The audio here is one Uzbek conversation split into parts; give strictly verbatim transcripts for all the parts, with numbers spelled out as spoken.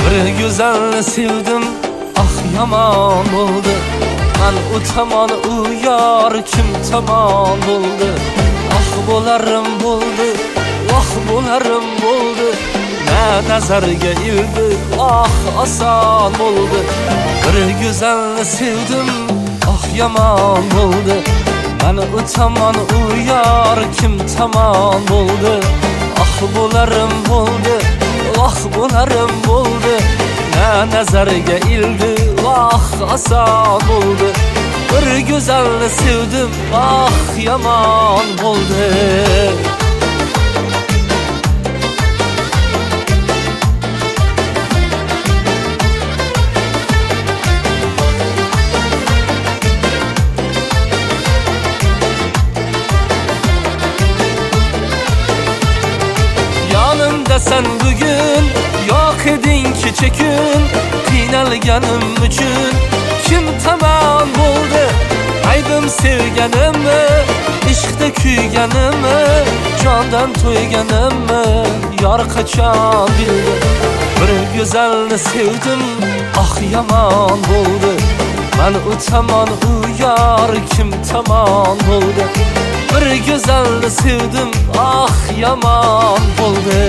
Bir güzel sevdim, ah yaman oldu. Ben utaman uyar kim tamam oldu. Ah bolarım buldu, ah bolarım buldu. Ne nazarga ildi, ah asan oldu. Bir güzel sevdim, ah yaman oldu. Ben utaman uyar kim tamam oldu. Ah bolarım buldu, ah bolarım buldu. Ne nazarga ildi, ah asan oldu. Bir güzel sevdim, ah yaman oldu. Yanımda sen bugün yok edin ki çekin. Qiynalganim üçün kim tamam oldu. Aydım sevganimmi, ishqda kuyganimmi, jondan to'yganimmi, yor qachon bildi. Bir go'zalni sevdim, ah yaman bo'ldi. Men o'taman u yor kim tamam bo'ldi. Bir go'zalni sevdim, ah yaman bo'ldi.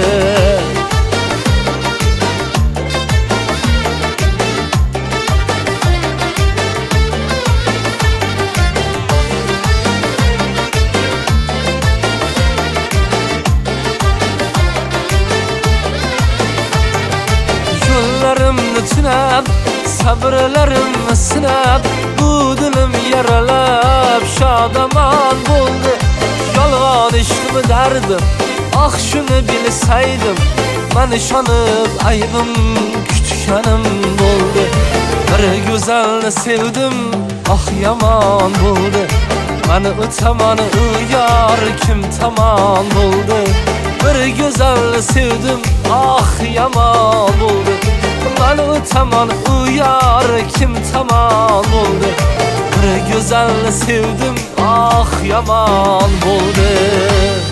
Yo'llarimni tunab, sabrlarimni sinab, bu dilim yaralab shodaman bo'ldi. Yolg'on ishqimi dardim, ah shuni bilsaydim, men ishonib aybim kutganim bo'ldi. Bir go'zalni sevdim, ah yaman bo'ldi. Meni o'taman u yor kim tamam bo'ldi. Bir go'zalni sevdim, ah yaman bo'ldi. Meni o'taman u yor kim tamam bo'ldi. Bir go'zalni sevdim, ah yaman bo'ldi.